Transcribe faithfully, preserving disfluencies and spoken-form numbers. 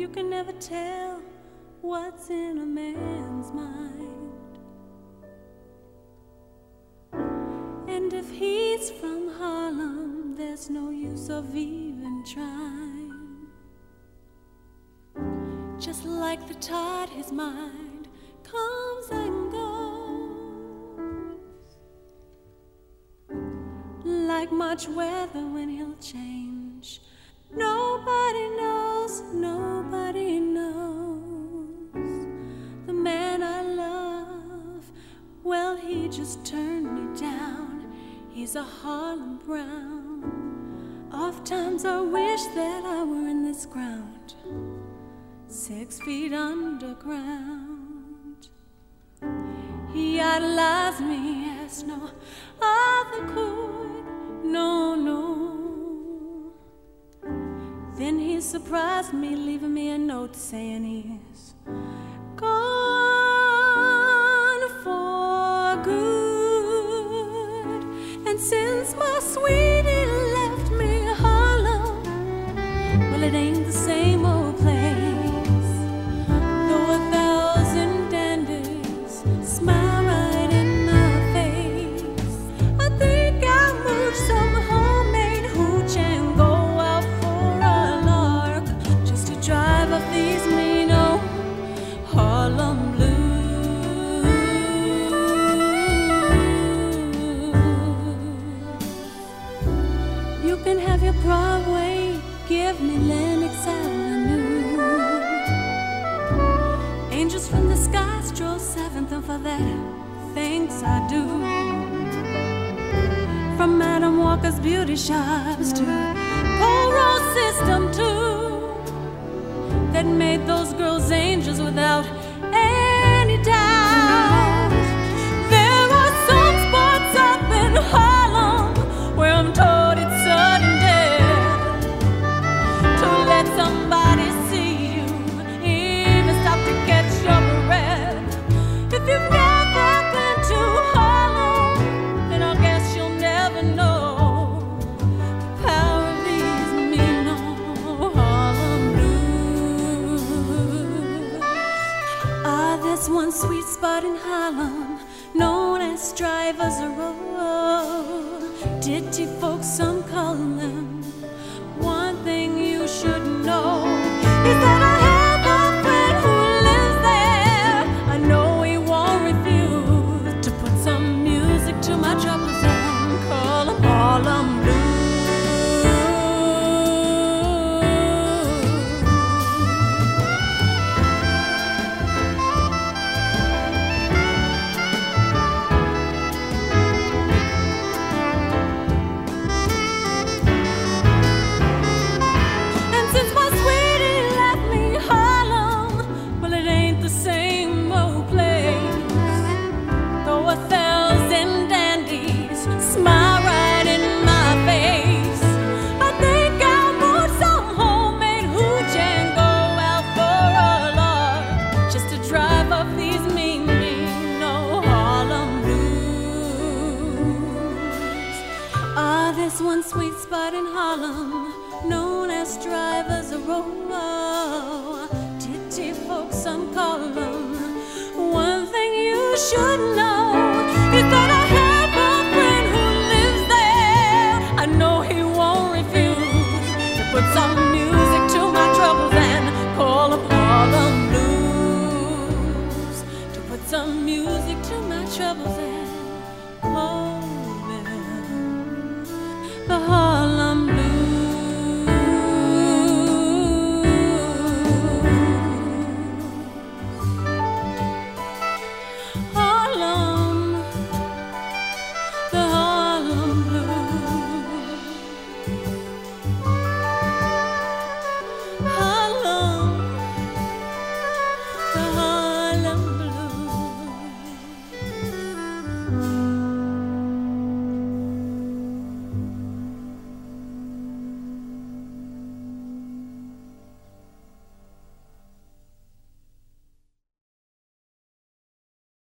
You can never tell what's in a man's mind. And if he's from Harlem, there's no use of even trying. Just like the tide, his mind comes and goes. Like much weather when he'll change, nobody knows, nobody knows. The man I love, well, he just turned me down. He's a Harlem Brown. Oft times I wish that I were in this ground, six feet underground. He idolized me as no other could, no, no. Then he surprised me, leaving me a note saying he's gone for good. And since my sweetie left me Harlem, well, it ain't the same old place. Though a thousand dandies smile right in my face, I think I'll move some homemade hooch and go out for a lark, just to drive up these mean old Harlem blues. You can have your Broadway, give me Lenox Avenue. Angels from the sky stroll seventh, and for that, thanks I do. From Madam Walker's beauty shops to Pole Road System too, that made those girls angels without any doubt. There are some spots up in Harlem where I'm told it's sudden death to let somebody see you, even stop to catch your breath. If you've never been to Harlem, then I guess you'll never know the power of these mean old Harlem blues. Ah, there's one sweet spot in Harlem known as Drivers Row. Ditty folks, some call them. One thing you should know is that I have a friend who lives there. I know he won't refuse to put some music to my troubles and call them Harlem Blues. And since my sweetie left me Harlem, well, it ain't the same old place. Though a thousand dandies smile right in my face, I think I'll move some homemade hooch and go out for a lark, just to drive up these mean, mean old Harlem blues. Ah, there's one sweet spot in Harlem known as Drivers Row. Ditty folks, some call them. One thing you should